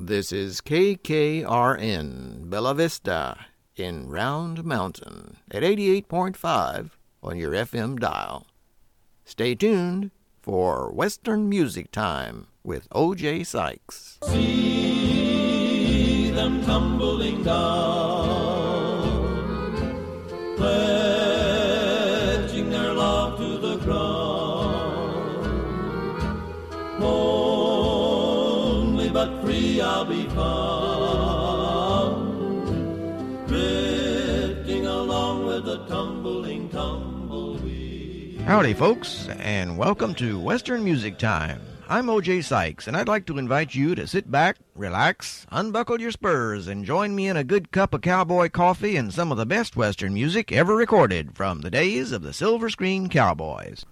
This is KKRN Bella Vista in Round Mountain at 88.5 on your FM dial. Stay tuned for Western Music Time with O.J. Sykes. See them tumbling down, pledging their love to the ground. Only but free I'll be found, drifting along with the tumbling tumbleweed. Howdy, folks, and welcome to Western Music Time. I'm O.J. Sykes, and I'd like to invite you to sit back, relax, unbuckle your spurs, and join me in a good cup of cowboy coffee and some of the best Western music ever recorded from the days of the Silver Screen Cowboys.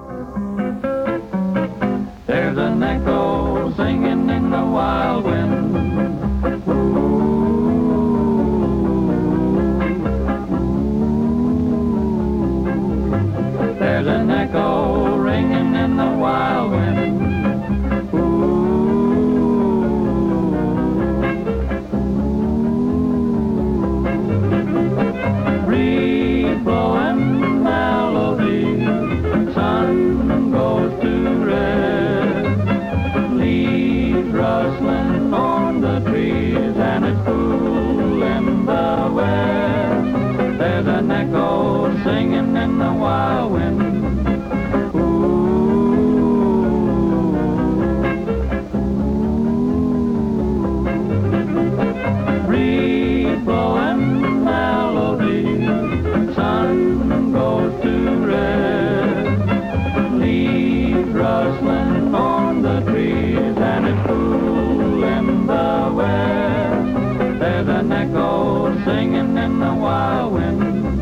There's an echo singing in the wild wind. There's an echo ringing in the wild wind. Breeze blowing melody, sun goes to rest, leaves rustling on the trees, and it's cool in the west. There's an echo singing in the wild wind. Breeze blowing melody, sun goes to rest, leaves rustling on the trees, and it's cool in the west. There's an echo singing in the wild wind.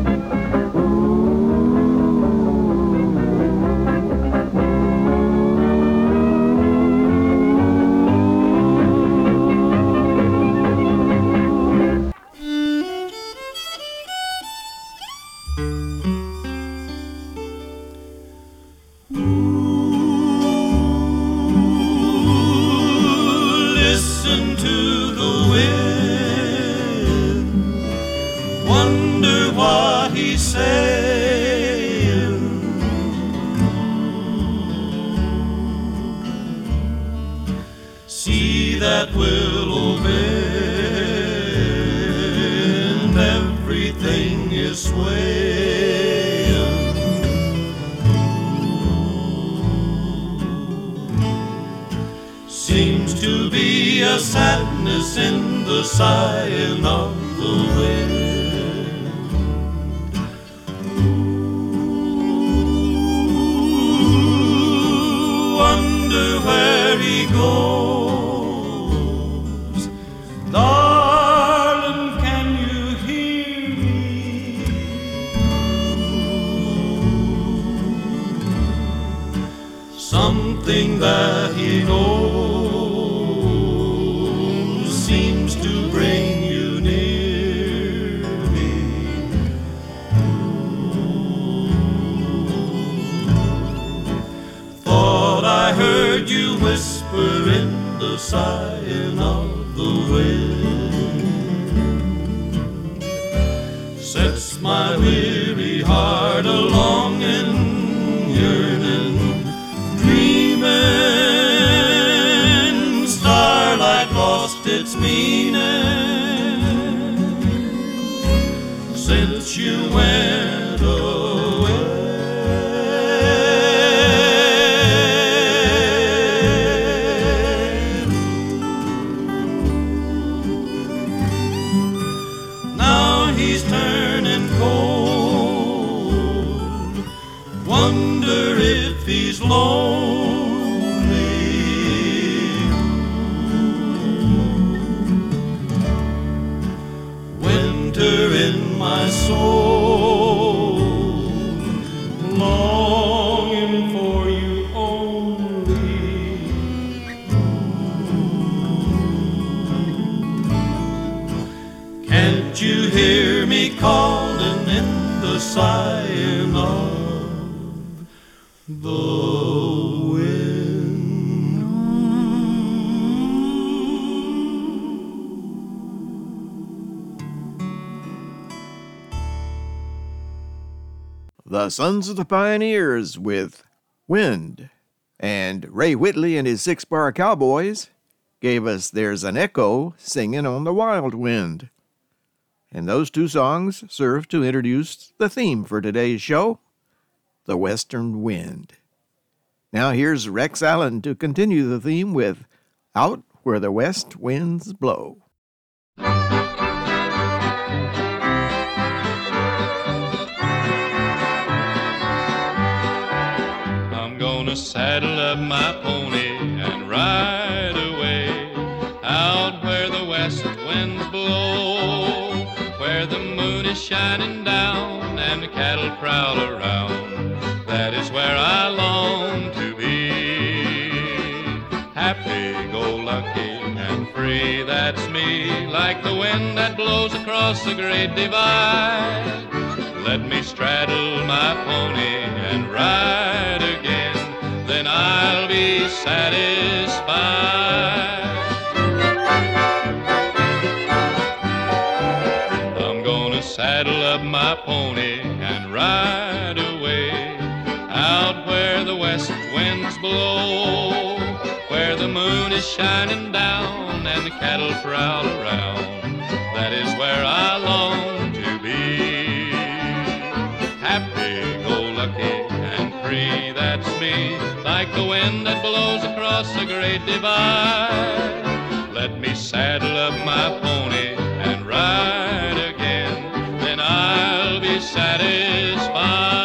Listen to the wind, wonder what he's saying. See that willow bend, everything is swaying. Seems to be a sadness in the sighing of the wind. Ooh, wonder where he goes. Darling, can you hear me? Something that he knows seems to bring you near me. Thought I heard you whisper in the sighing of the wind. Sets my weary heart a-longing, yearning, dreaming. Starlight lost its meaning since you went away. Now he's turning cold, wonder if he's lonely. Winter in my soul, longing for you only. Can't you hear me calling in the sighing of the wind? the Sons of the Pioneers with Wind. And Ray Whitley and his 6-bar Cowboys gave us There's an Echo Singing on the Wild Wind. And those two songs serve to introduce the theme for today's show, the Western Wind. Now here's Rex Allen to continue the theme with Out Where the West Winds Blow. I'm gonna saddle up my pony and ride away out where the west winds blow, where the moon is shining down and the cattle prowl around. That is where I long to be. Happy-go-lucky and free, that's me, like the wind that blows across the great divide. Let me straddle my pony and ride again, then I'll be satisfied. I'm gonna saddle up my pony and ride away out where the west winds blow, where the moon is shining down and the cattle prowl around. That is where I long to be. Happy-go-lucky and free, that's me, like the wind that blows across the great divide. Let me saddle up my pony and ride again, then I'll be satisfied.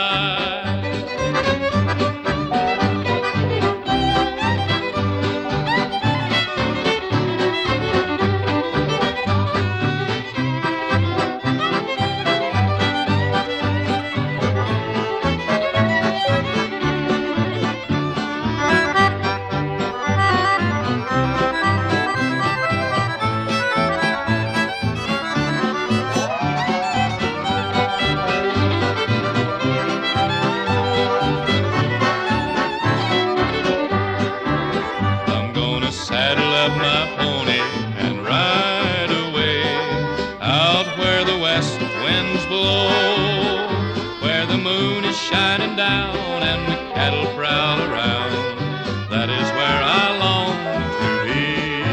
Shining down and the cattle prowl around. That is where I long to be.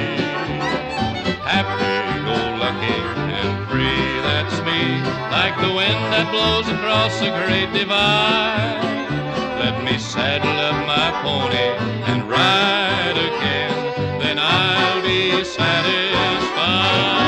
Happy-go-lucky and free, that's me, like the wind that blows across the great divide. Let me saddle up my pony and ride again, then I'll be satisfied.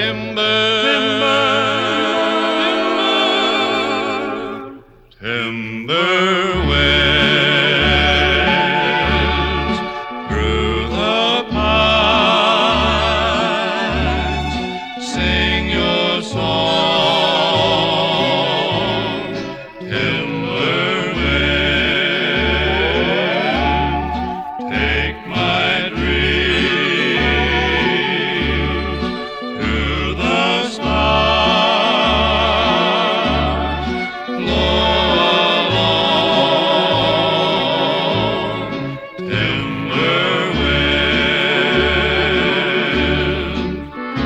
winds through the pines, sing your song, timber winds, take my dreams to the stars, blow along, timber wind.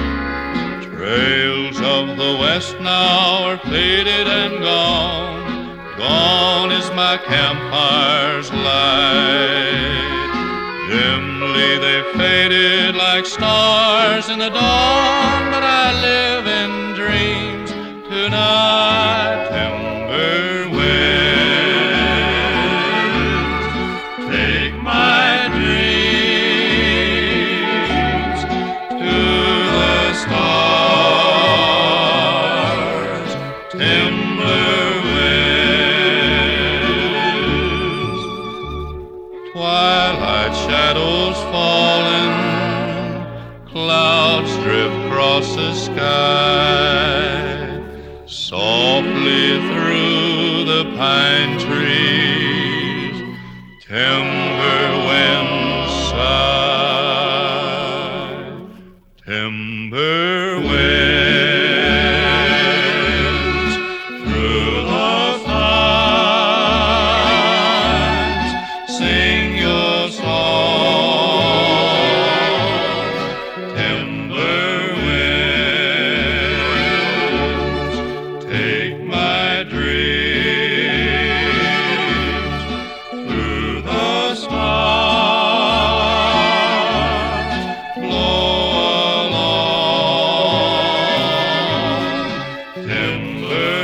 Trails of the west now are faded and gone, gone is my campire's light. Dimly they faded like stars in the dawn, but I live in dreams tonight. Timber winds, take my dreams to the stars. Timber winds, twilight shadows falling, clouds drift across the sky, softly through the pine trees, timber winds sigh. Timber winds through the pines, sing your song, timber winds, take my dreams through the stars, blow along, timber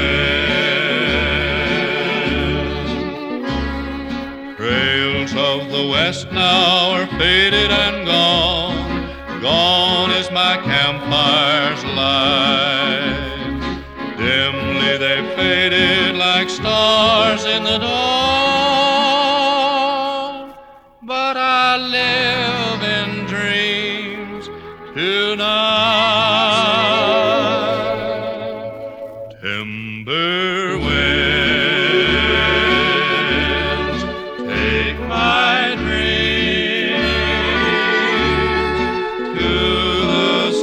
winds. Trails of the west now are faded and gone, gone is my campire's light. Dimly they faded like stars in the dawn, but I live in dreams tonight. Timber winds, take my dreams to the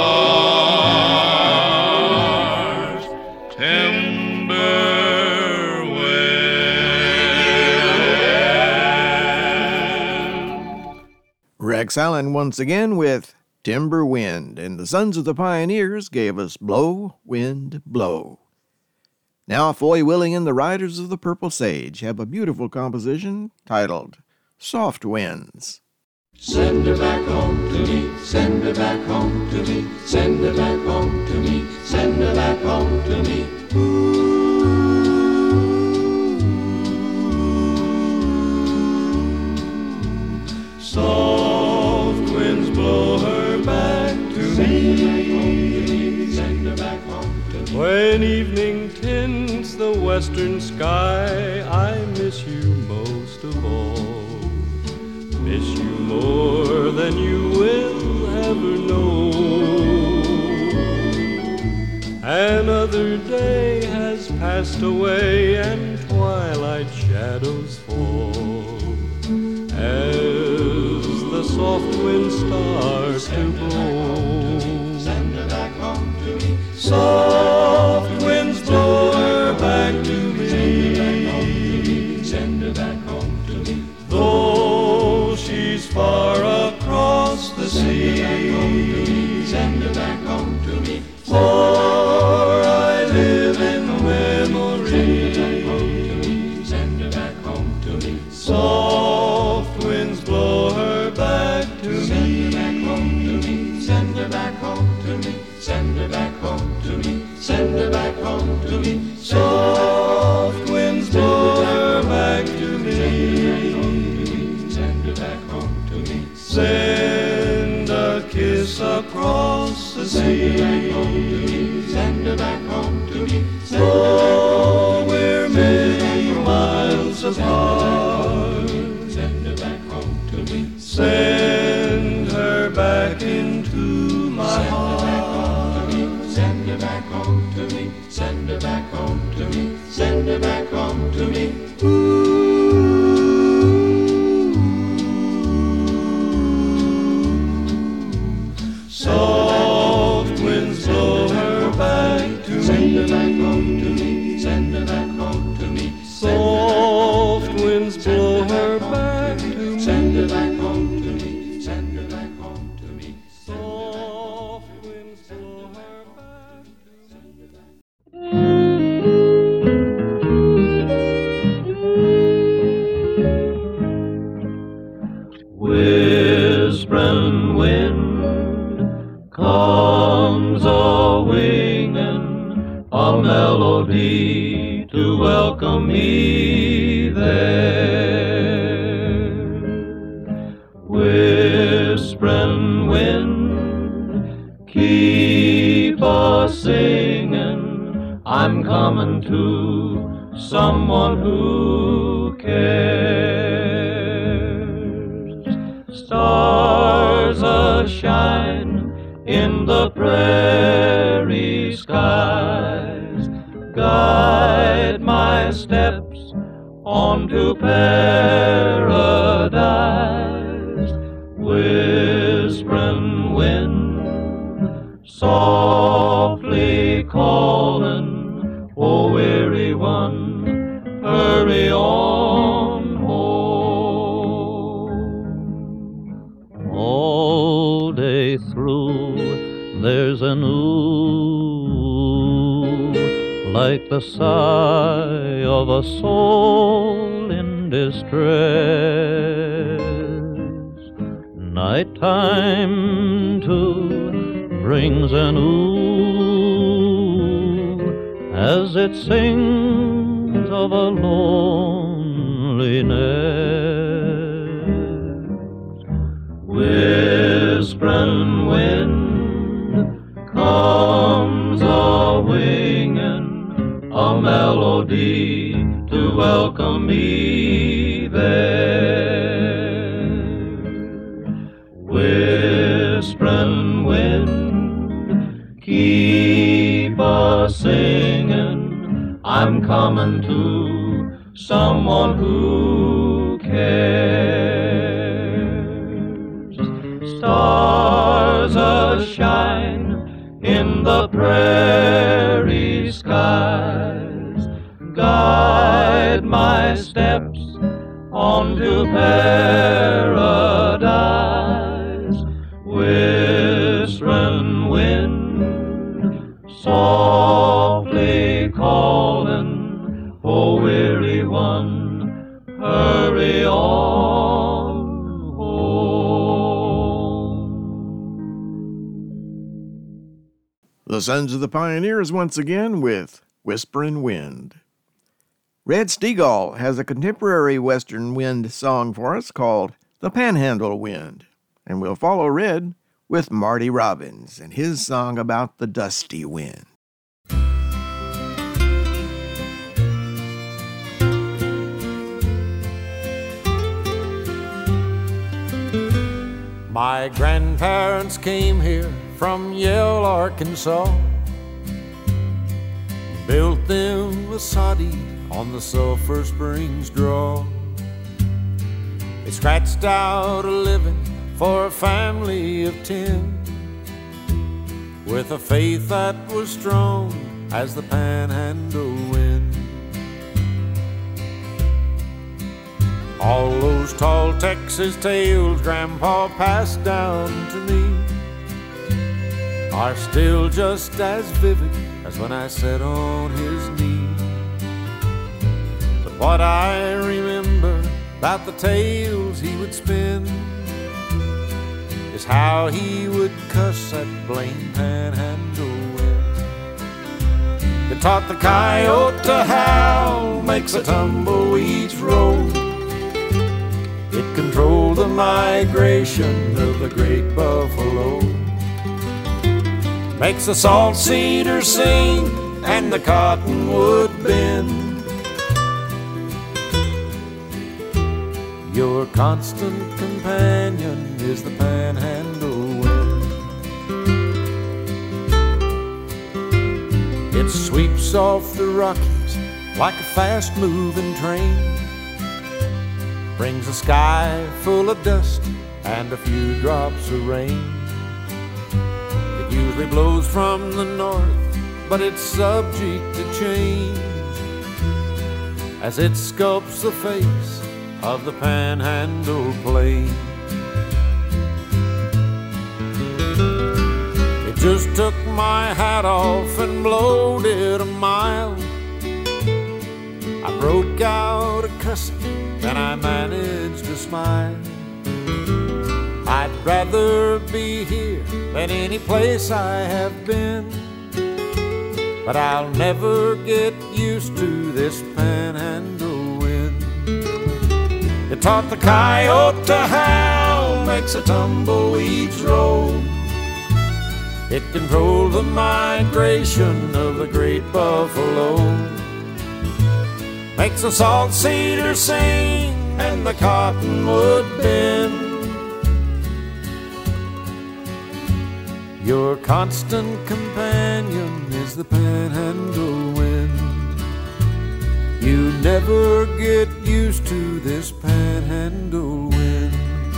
stars. Timber winds. Rex Allen once again with Timber Wind, and the Sons of the Pioneers gave us Blow, Wind, Blow. Now Foy Willing and the Riders of the Purple Sage have a beautiful composition titled Soft Winds. Send her back home to me, send her back home to me, send her back home to me, send her back home to me. Soft winds blow her back to me, send her back home to me. When evening tints the western sky, I miss you most of all. Miss you more than you will ever know. Another day has passed away and twilight shadows fall, as the soft winds start to blow. Send her back home to me. Soft winds blow her back to me. Send her back home to me. Though she's far across the sea, send her back home to me. For I live in memory. Send her back home to me. Soft winds blow her back to me. Send her back home to me. Send her back home to me. Send her back home to me. Soft winds blow her back to me. Send her back home to me. Send a kiss kiss across the sea. Send her back home to me. Oh, we're many miles apart. Send her back home to me. Send her back into my heart. Send her back home to me. Send her back home to me. Send her back home to me. Soft winds blow her back to Send her me. back home to me. Send her back home to me. Soft winds blow her back to me. Send her back home to me. Send her back home to me. Soft winds blow her back to me. Whispering wind comes a-winging a melody to welcome me there. Whispering wind, keep a-singing, I'm coming to someone who cares. Stars a-shine in the prairie skies, guide my steps onto paradise. Whispering wind, softly calling, oh weary one, hurry on home. All day through there's an ooh, like the sigh of a soul in distress. Nighttime too brings an ooh, as it sings of a loneliness. Whispering wind comes a-winging a melody to welcome me there. Whispering wind, keep a-singing, I'm coming to someone who cares. Stars a-shine in the prairie skies, guide my steps onto paradise. Whispering wind, softly calling, oh weary one, hurry on home. The Sons of the Pioneers once again with Whispering Wind. Red Steagall has a contemporary Western wind song for us called The Panhandle Wind, and we'll follow Red with Marty Robbins and his song about the dusty wind. My grandparents came here from Yale, Arkansas, built them a soddy on the Sulphur Springs draw. They scratched out a living for a family of 10, with a faith that was strong as the panhandle wind. All those tall Texas tales Grandpa passed down to me are still just as vivid as when I sat on his knee. But what I remember about the tales he would spin is how he would cuss that blame panhandle wind. It taught the coyote to howl, makes the tumbleweeds roll. It controlled the migration of the great buffalo. makes the salt cedar sing and the cottonwood bend. Your constant companion is the panhandle wind. It sweeps off the Rockies like a fast-moving train, brings a sky full of dust and a few drops of rain. It usually blows from the north, but it's subject to change as it sculpts the face of the Panhandle Plain. It just took my hat off and blowed it a mile. I broke out a cussing, then I managed to smile. I'd rather be here than any place I have been, but I'll never get used to this panhandle wind. It taught the coyote to howl, makes the tumbleweeds roll. It controlled the migration of the great buffalo, makes the salt cedar sing and the cottonwood bend. Your constant companion is the panhandle wind. You never get used to this panhandle wind.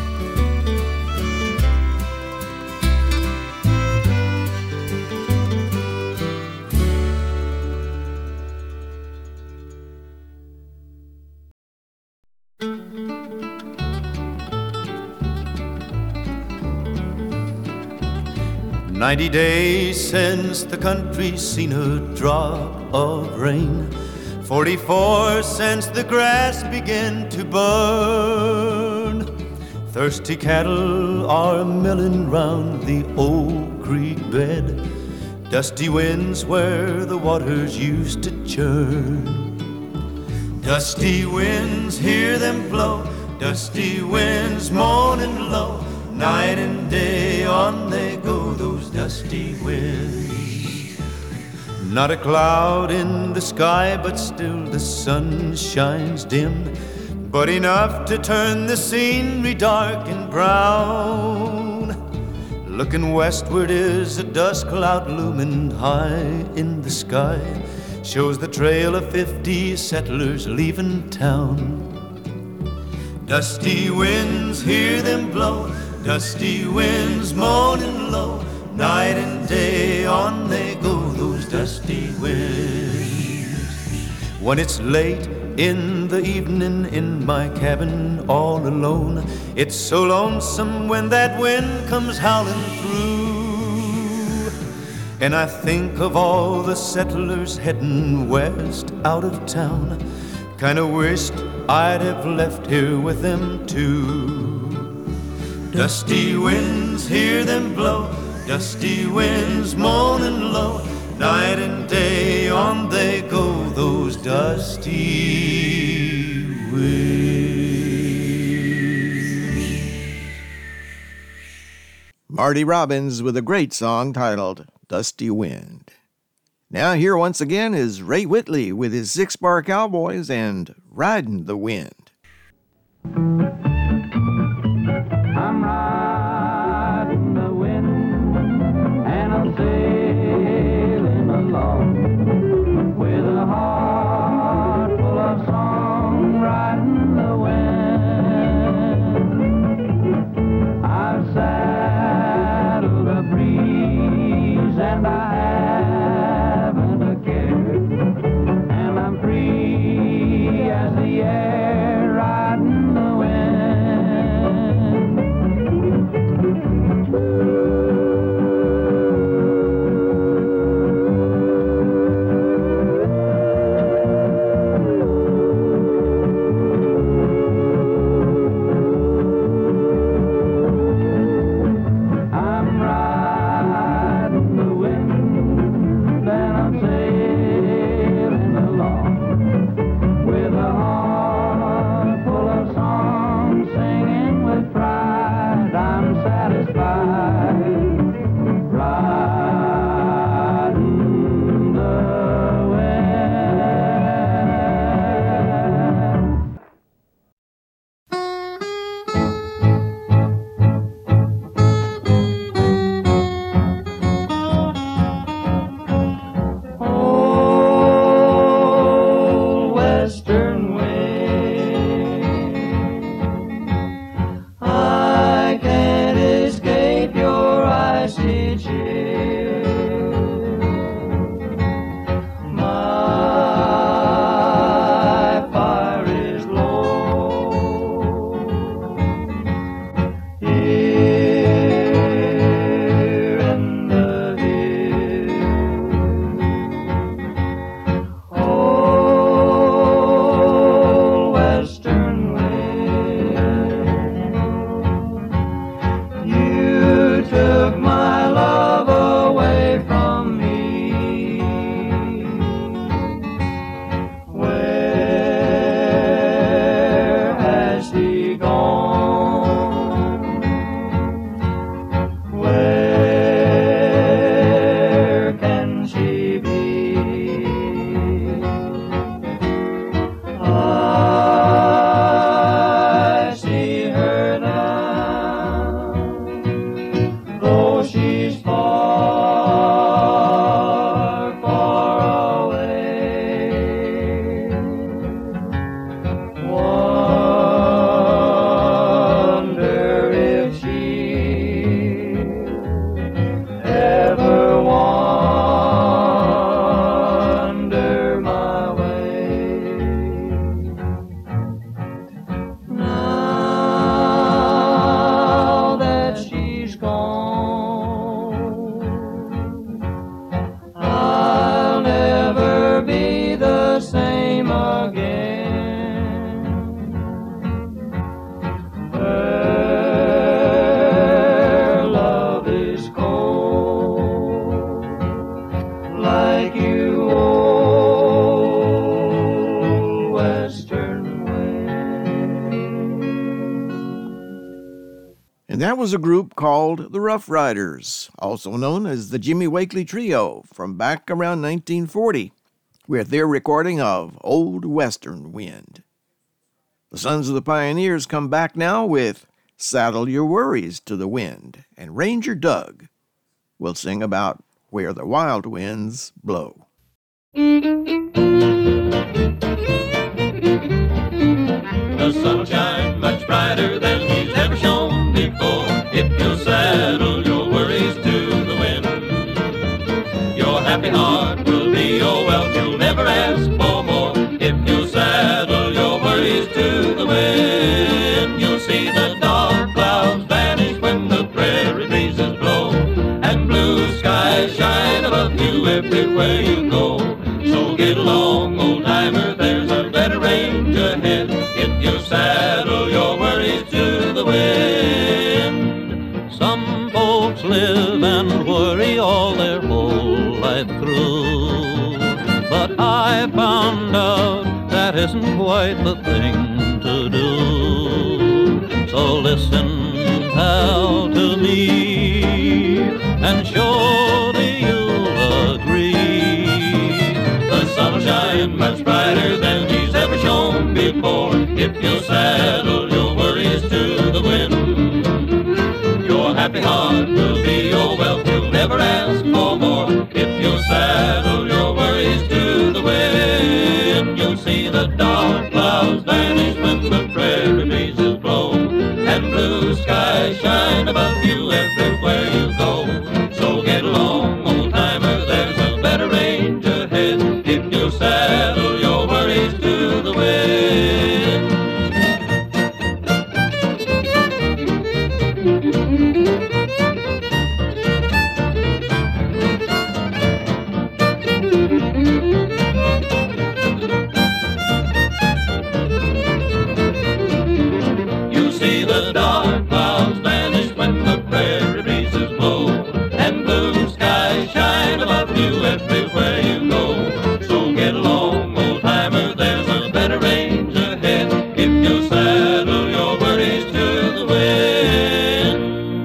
90 days since the country's seen a drop of rain. 44 since the grass began to burn. Thirsty cattle are milling round the old creek bed. Dusty winds where the waters used to churn. Dusty winds, hear them blow. Dusty winds moaning low. Night and day on they go, those dusty winds. Not a cloud in the sky, but still the sun shines dim, but enough to turn the scenery dark and brown. Looking westward is a dust cloud looming high in the sky, shows the trail of 50 settlers leaving town. Dusty winds, hear them blow. Dusty winds moaning low. Night and day on they go, those dusty winds. When it's late in the evening in my cabin all alone, it's so lonesome when that wind comes howling through. And I think of all the settlers heading west out of town. Kinda wished I'd have left here with them too. Dusty winds, hear them blow. Dusty winds moaning low. Night and day on they go, those dusty winds. Marty Robbins with a great song titled Dusty Wind. Now here once again is Ray Whitley with his Six Bar Cowboys and Riding the Wind. I'm riding the wind and I'm sailing along with a heart full of song, riding the wind. I've saddled a breeze and I haven't a care, and I'm free as the air, riding the wind. Satisfied, right. is far, far away. Wonder if she ever wander my way. Now that she's gone, I'll never be the same again. Her love is cold, like you old western wind. And that was a group called the Rough Riders, also known as the Jimmy Wakely Trio, from back around 1940, with their recording of Old Western Wind. The Sons of the Pioneers come back now with Saddle Your Worries to the Wind, and Ranger Doug will sing about Where the Wild Winds Blow. The sun will shine much brighter than he's ever shone before if you'll saddle your worries to the wind. Your happy heart will be your wealth, you'll never ask for more if you'll saddle your worries to the wind. You'll see the dark clouds vanish when the prairie breezes blow, and blue skies shine above you everywhere you go. So get along, old timer, there's a better range ahead if you saddle your worries to the wind. Some folks live and worry all their whole life through, but I found out that isn't quite the thing to do. So listen, pal, to me, and surely you'll agree. The sun will shine much brighter than he's ever shone before if you'll saddle your worries to the wind. Your happy heart will be your wealth, you'll never ask for more if you'll saddle your worries to the wind. You'll see the dark clouds vanish when the prairie breezes blow, and blue skies shine above you everywhere you go. So get along, old timer, there's a better range ahead if you'll saddle your worries to the wind. You'll see the dark clouds vanish when the prairie breezes blow, and blue skies shine above you everywhere you go. So get along, old timer, there's a better range ahead if you saddle your worries to the wind.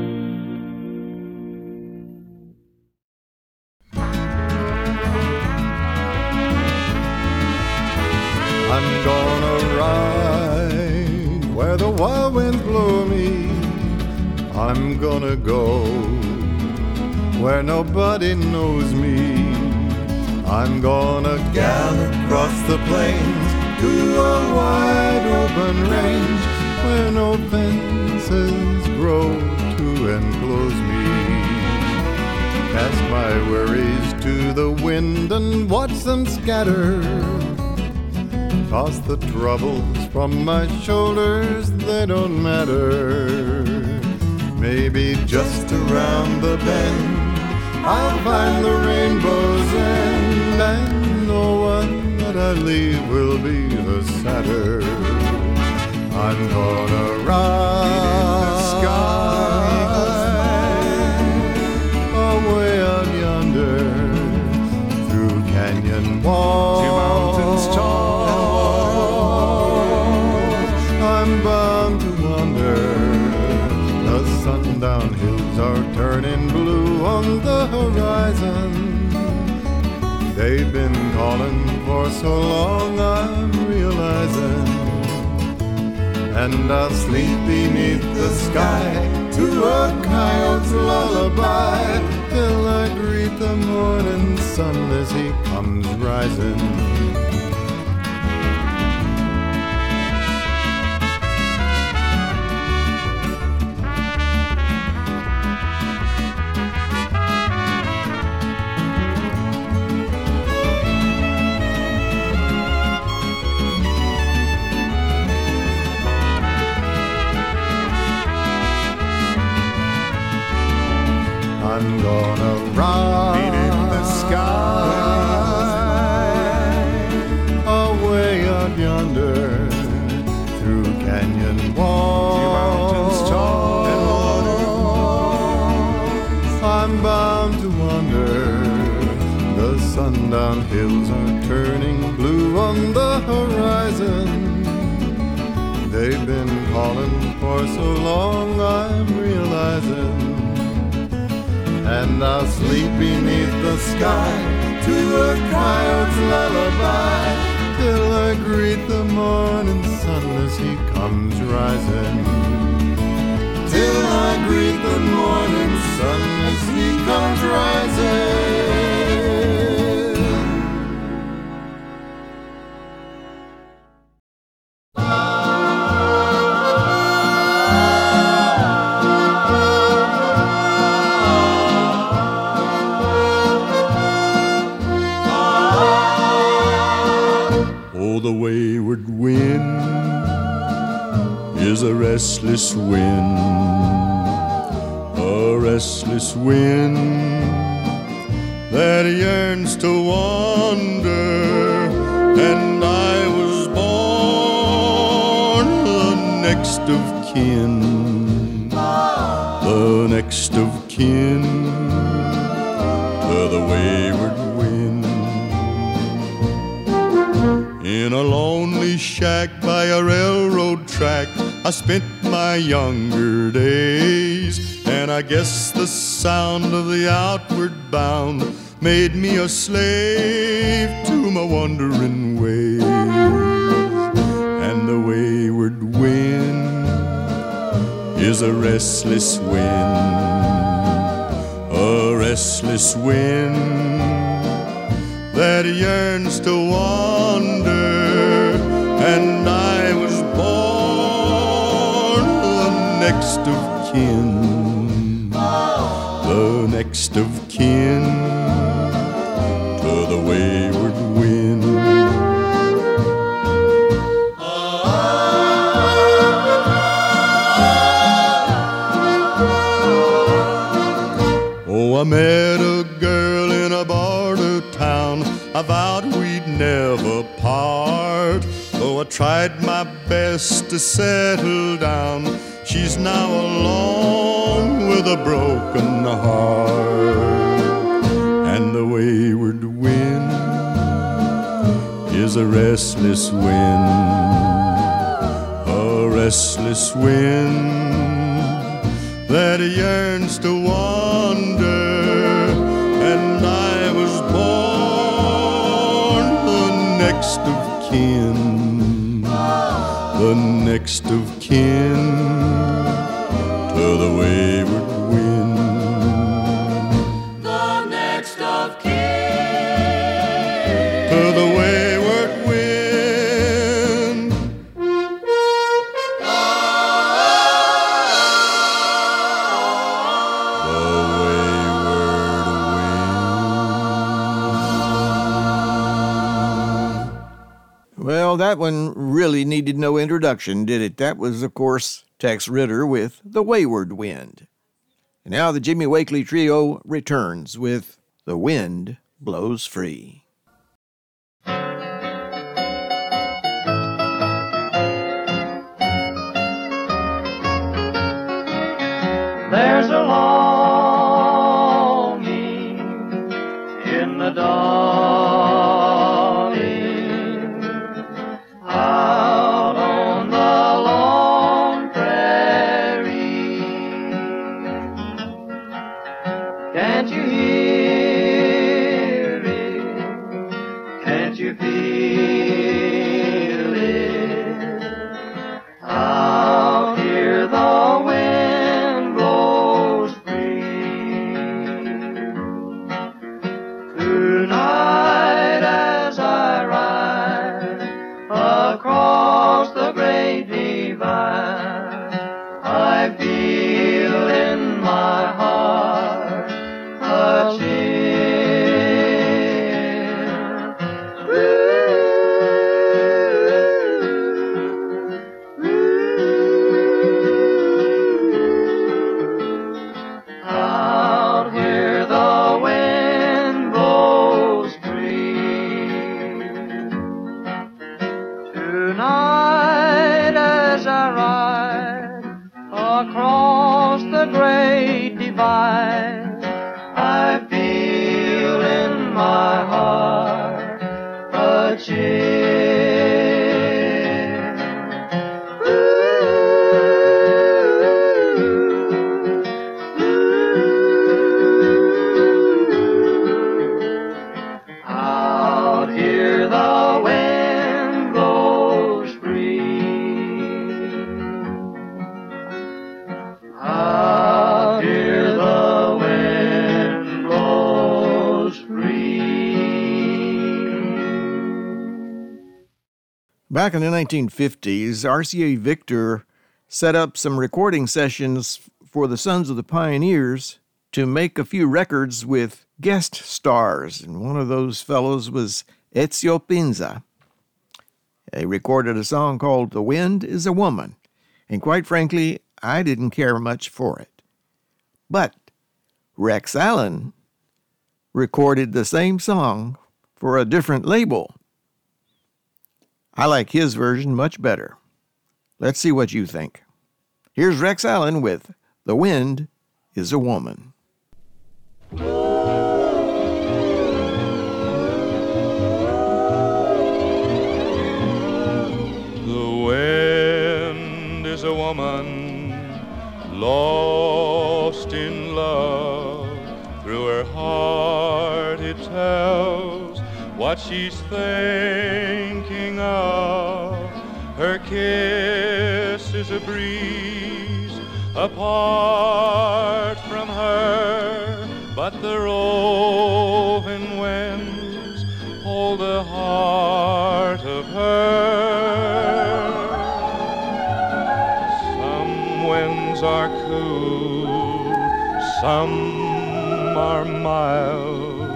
I'm gonna ride where the wild winds blow me. I'm gonna go where nobody knows me. I'm gonna gallop across the plains to a wide open range where no fences grow to enclose me. Cast my worries to the wind and watch them scatter. Toss the troubles from my shoulders, they don't matter. Maybe just around the bend I'll find the rainbow's end, and no one that I leave will be the sadder. I'm gonna ride the sky away out yonder, through canyon walls to mountains tall. I'm bound to wander. The sundown hills are turning blue on the horizon. They've been calling for so long, I'm realizing. And I'll sleep beneath the sky to a coyote's lullaby, the morning sun as he comes rising. I'm gonna ride in the sky, away out yonder, through canyon walls, mountains tall and waterfalls. I'm bound to wander. The sundown hills are turning blue on the horizon. They've been calling for so long, I'm realizing. And I'll sleep beneath the sky to a coyote's lullaby till I greet the morning sun as he comes rising. Till I greet the morning sun as he comes rising. The wayward wind is a restless wind, that yearns to wander, and I was born the next of kin to the wayward wind. In a lonely shack by a railroad track, I spent my younger days, and I guess the sound of the outward bound made me a slave to my wandering ways. And the wayward wind is a restless wind that yearns to wander, and I was born the next of kin to the wayward wind. Oh, I met a girl in a border town, I vowed we'd never part. Though I tried my best to settle down, she's now alone with a broken heart. And the wayward wind is a restless wind that yearns to wander, and I was born the next of kin to the wayward wind. The next of kin To the wayward wind. Well, that one really needed no introduction, did it? That was, of course, Tex Ritter with The Wayward Wind. And now the Jimmy Wakely Trio returns with The Wind Blows Free. There's a longing in the dawning out on the long prairie. Can't you hear it? Can't you feel it? Out here the wind blows free. by. I feel in my heart a chill. Out here the wind blows free. Out here the wind blows free. Back in the 1950s, RCA Victor set up some recording sessions for the Sons of the Pioneers to make a few records with guest stars, and one of those fellows was Ezio Pinza. They recorded a song called The Wind is a Woman, and quite frankly, I didn't care much for it. But Rex Allen recorded the same song for a different label. I like his version much better. Let's see what you think. Here's Rex Allen with The Wind is a Woman. The wind is a woman lost in love. Through her heart it tells what she's thinking of. Her kiss is a breeze apart from her, but the roving winds hold the heart of her. Some winds are cool, some are mild,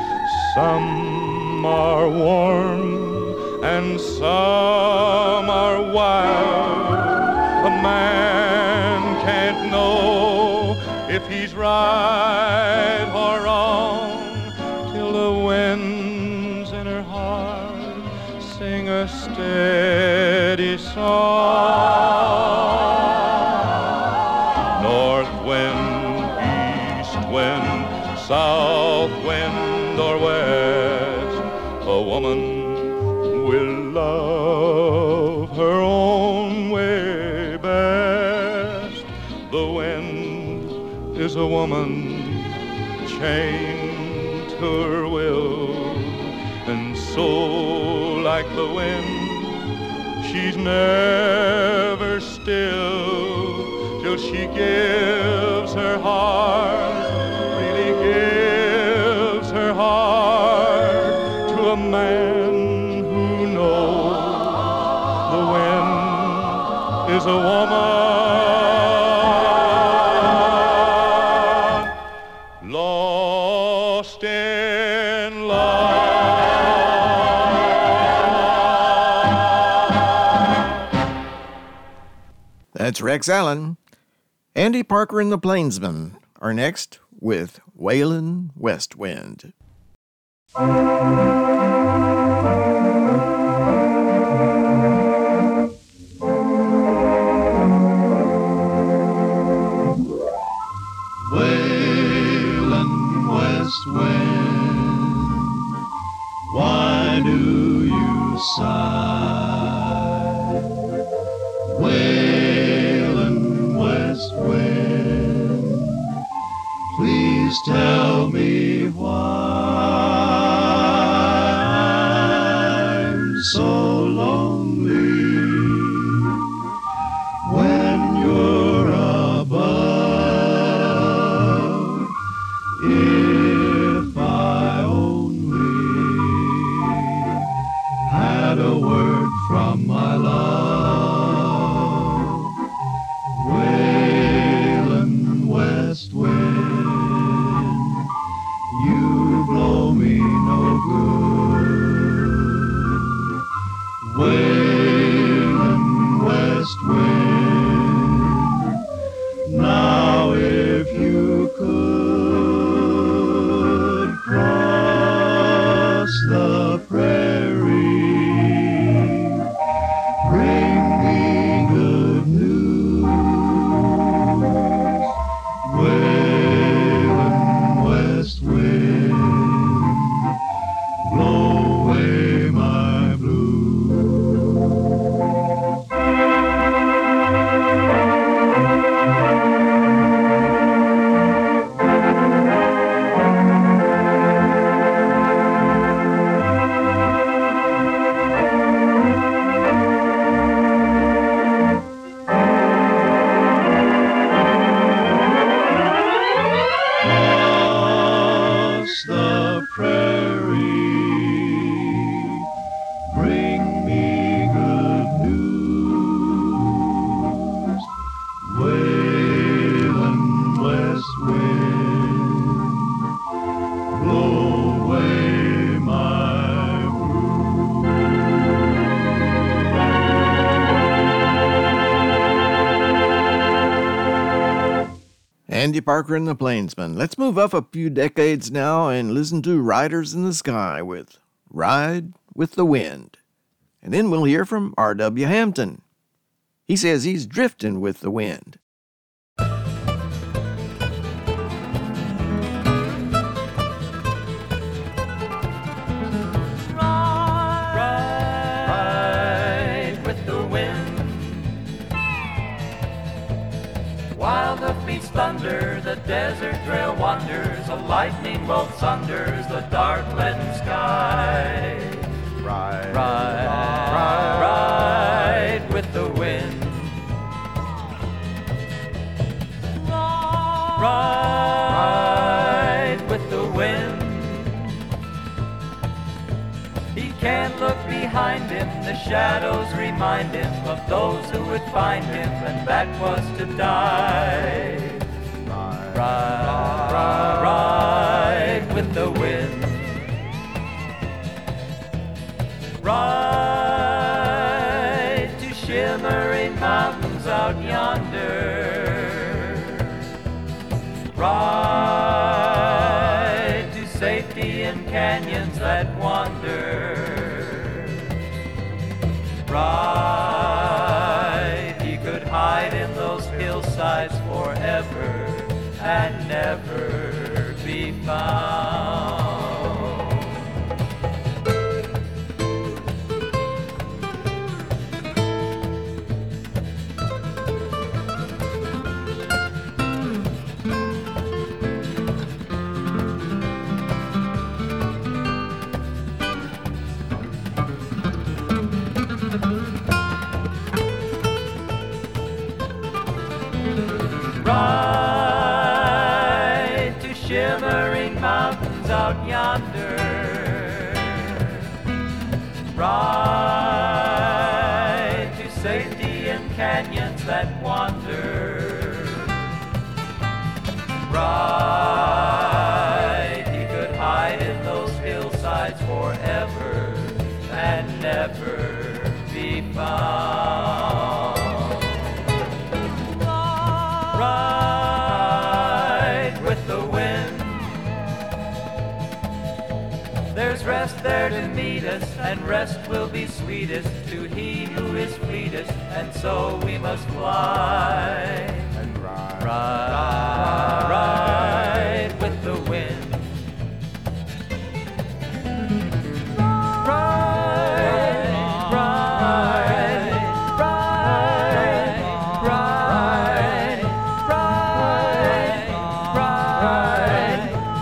some are warm, and some are wild. A man can't know if he's right or wrong till the winds in her heart sing a steady song. North wind, east wind, south wind or west, a woman will love her own way best. The wind is a woman chained to her will, and so like the wind she's never still till she gives her heart, really gives her heart to a man who knows the wind is a woman lost in love. That's Rex Allen. Andy Parker and the Plainsmen are next with Waylon West Wind. Waylon West Wind, why do you sigh? Waylon West Wind, please tell me why I'm so lonely when you're above. If I only had a word from my love, Waylon West Wind, you Parker and the Plainsmen. Let's move up a few decades now and listen to Riders in the Sky with Ride with the Wind. And then we'll hear from R.W. Hampton. He says he's drifting with the wind. Ride with the wind. While the beats thunder, the desert trail wanders, a lightning bolt sunders the dark leaden sky. Ride, ride, ride, ride with the wind. Ride with the wind. He can't look behind him, the shadows remind him of those who would find him, and that was to die. Ride, ride, ride with the wind. Ride to shimmering mountains out yonder. Ride to safety in canyons that wander. Ride, he could hide in those hillsides forever and never be found. Ride to shimmering mountains out yonder. Ride to safety in canyons that wander. Ride, he could hide in those hillsides forever and never be found. Ride with the wind. There's rest there to meet us, and rest will be sweetest to he who is fleetest, and so we must fly and ride, ride, ride with the wind. Ride, ride, ride, ride, ride, ride,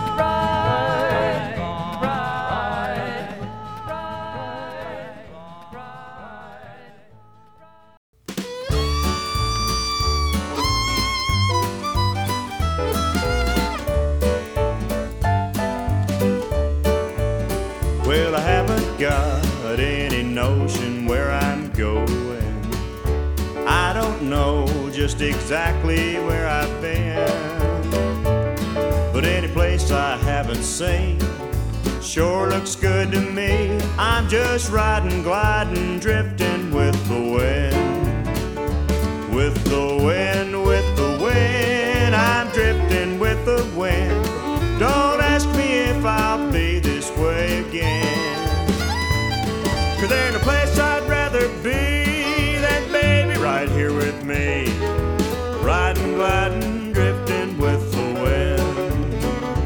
Well, I haven't got any notion where I'm going. I don't know just exactly where I've been, but any place I haven't seen sure looks good to me. I'm just riding, gliding, drifting with the wind. With the wind, with the wind, I'm drifting with the wind. Don't ask me if I'll be this way again, 'cause there's no place I'd rather be than baby right here with me. Riding, gliding, drifting with the wind.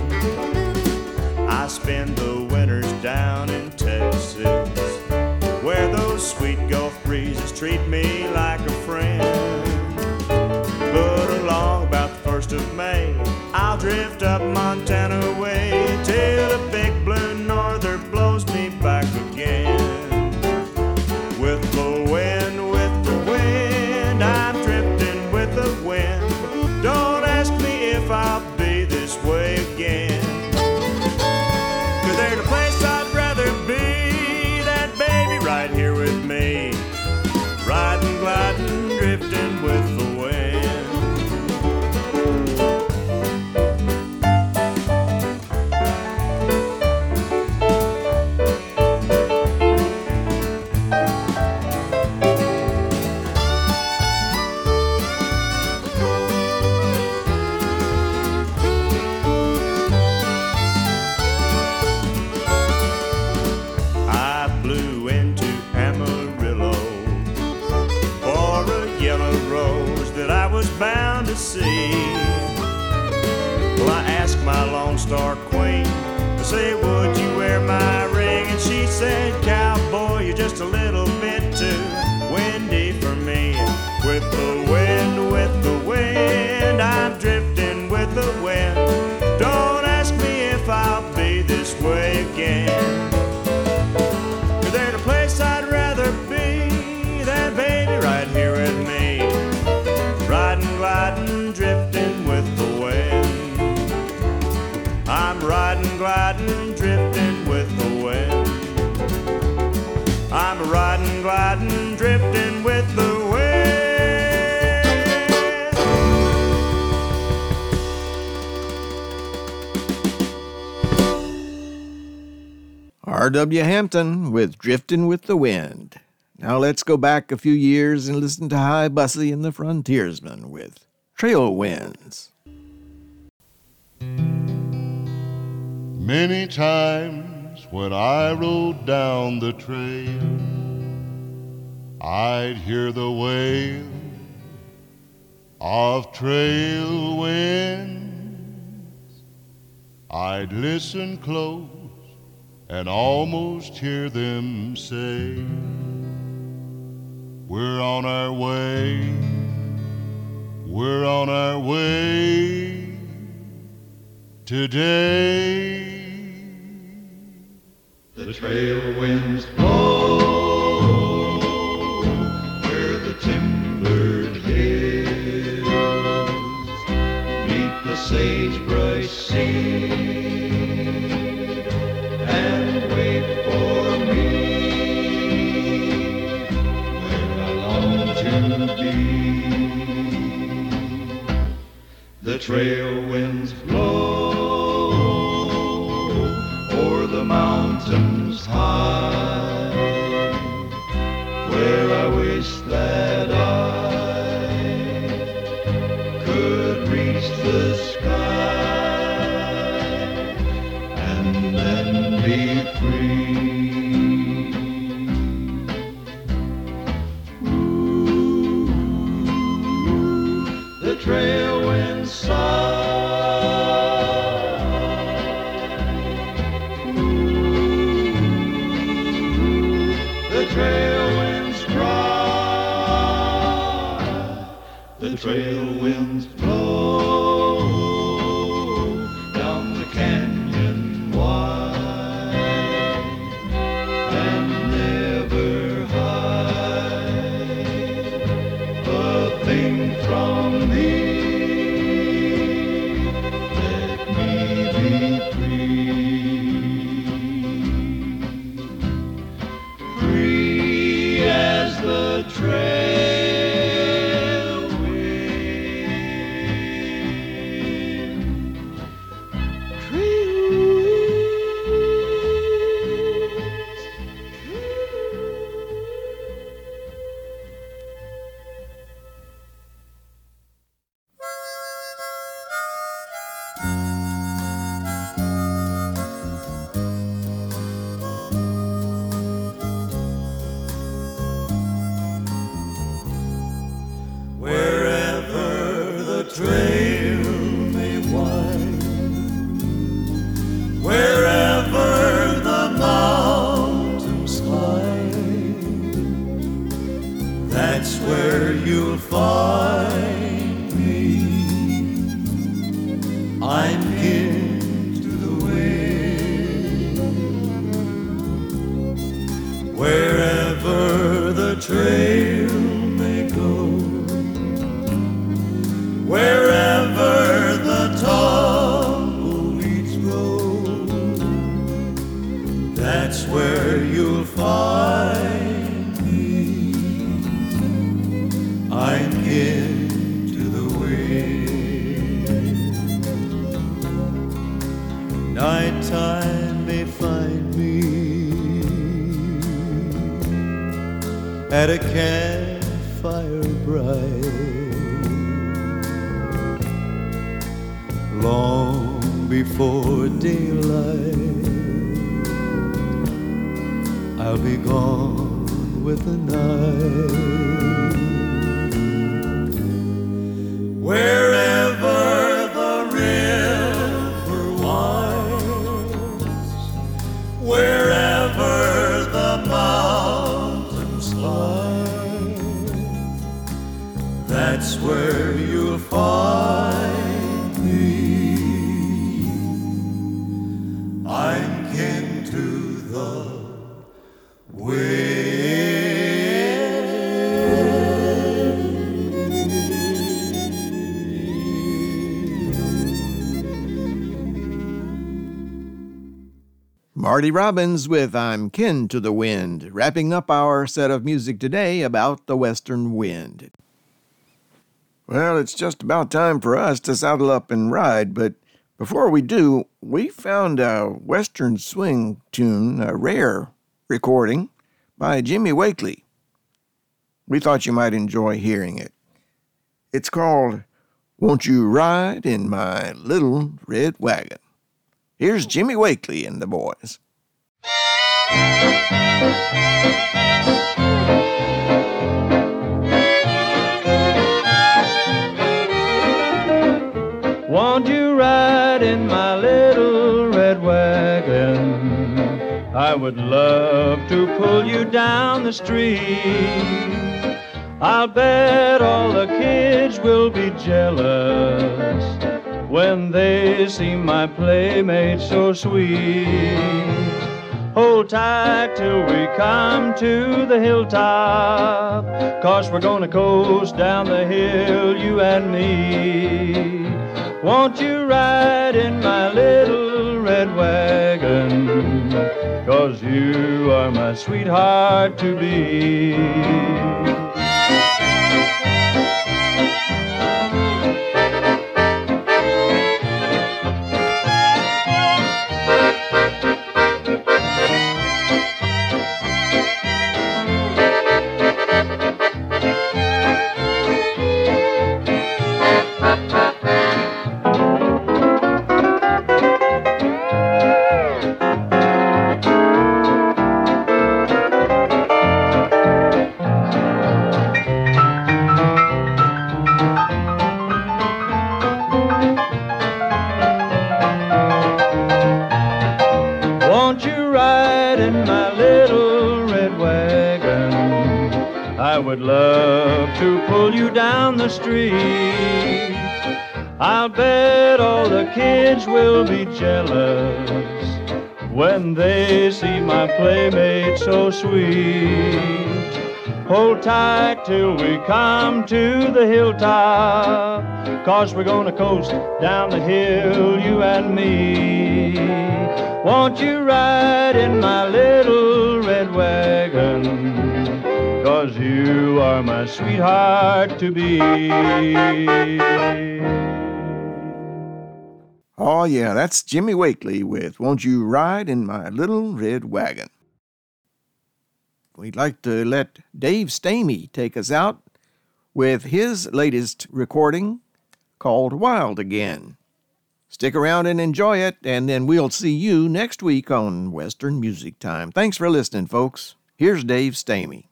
I spend the winters down in Texas, where those sweet Gulf breezes treat me like a friend. But along about the 1st of May, I'll drift up Montana way till a big blue norther blows me back again. With the wind, I'm drifting with the wind. Don't ask me if I'll be this way again, 'cause there's a place I'd rather be than baby right here with me. Riding, gliding, drifting with the wind. asked my Lone Star Queen, I say, would you wear my ring? And she said, cowboy, you're just a little bit too windy for me. With the wind, I'm drifting with the wind. Don't ask me if I'll be this way again. Is there a place I'd rather be than, baby, right here with me? Riding, gliding, drifting with the wind. I'm riding, gliding, drifting with the wind. I'm riding, gliding, drifting with the wind. R.W. Hampton with Driftin' with the Wind. Now let's go back a few years and listen to High Bussy and the Frontiersmen with Trail Winds. Many times when I rode down the trail, I'd hear the wail of trail winds. I'd listen close and almost hear them say, we're on our way, we're on our way today. The trail winds blow where the timbered hills meet the sagebrush sea and wait for me where I long to be. The trail winds blow o'er the mountains high, where I wish that I could reach the sky and then be free. Ooh, the trail winds sigh. The trail winds cry, the trail winds blow down the canyon wide and never hide a thing from me. Let me be free as the trail wind. Trail wherever the trail may wind, wherever the mountains climb, that's where you'll find me. I'm kin to the wind, wherever the trail may go, wherever the tumbleweeds roll, that's where you'll find me. I'm kin to the wind. Nighttime may find me at a campfire bright, long before daylight. I'll be gone with the night. Wherever the river Marty Robbins with I'm Kin to the Wind, wrapping up our set of music today about the western wind. Well, it's just about time for us to saddle up and ride, but before we do, we found a western swing tune, a rare recording by Jimmy Wakely. We thought you might enjoy hearing it. It's called Won't You Ride in My Little Red Wagon? Here's Jimmy Wakely and the boys. Won't you ride in my little red wagon? I would love to pull you down the street. I'll bet all the kids will be jealous when they see my playmate so sweet. Hold tight till we come to the hilltop, 'cause we're gonna coast down the hill, you and me. Won't you ride in my little red wagon? 'Cause you are my sweetheart to be. Would love to pull you down the street. I'll bet all the kids will be jealous when they see my playmate so sweet. Hold tight till we come to the hilltop, 'cause we're gonna coast down the hill, you and me. Won't you ride in my little red wagon? 'Cause you are my sweetheart to be. Oh yeah, that's Jimmy Wakely with Won't You Ride in My Little Red Wagon. We'd like to let Dave Stamey take us out with his latest recording called Wild Again. Stick around and enjoy it, and then we'll see you next week on Western Music Time. Thanks for listening, folks. Here's Dave Stamey.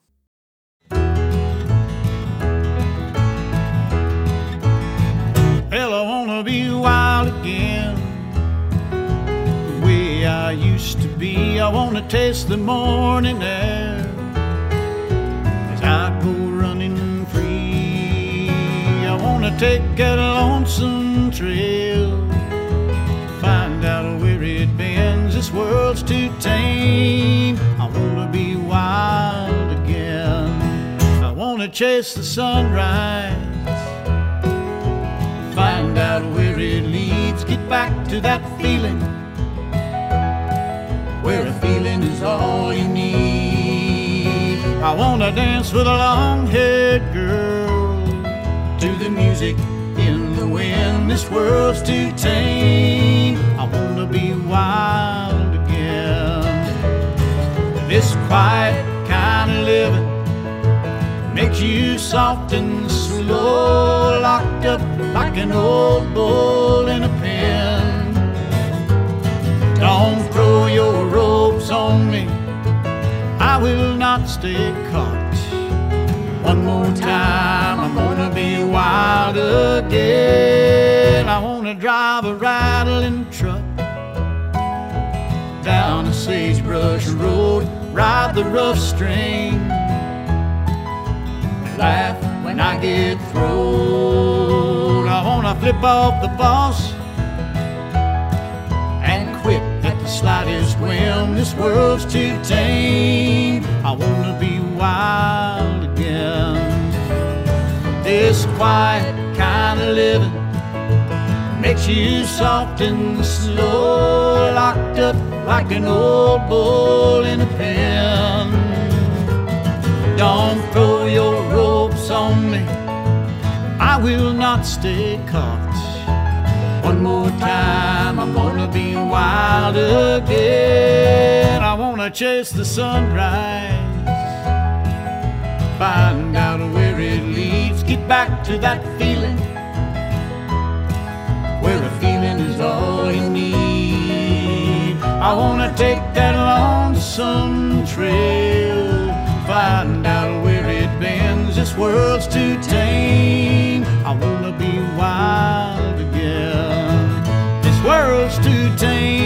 Well, I wanna be wild again, the way I used to be. I wanna taste the morning air as I go running free. I wanna take that lonesome trail, find out where it bends. This world's too tame. I wanna be wild again. I wanna chase the sunrise, find out where it leads, get back to that feeling, where a feeling is all you need. I wanna dance with a long-haired girl to the music in the wind. This world's too tame. I wanna be wild again. This quiet kind of living makes you soft and slow, locked up like an old bull in a pen. Don't throw your ropes on me, I will not stay caught. One more time, I'm gonna be wild again. I wanna drive a rattling truck down a sagebrush road, ride the rough string, laugh when I get thrown. I wanna flip off the boss and quit at the slightest whim. This world's too tame. I wanna be wild again. This quiet kind of living makes you soft and slow, locked up like an old bull in a pen. Don't throw your ropes on me, I will not stay caught. One more time, I'm gonna be wild again. I wanna chase the sunrise, find out where it leads, get back to that feeling, where a feeling is all you need. I wanna take that lonesome trail, find out where it bends. This world's too tame, I wanna be wild again. This world's too tame.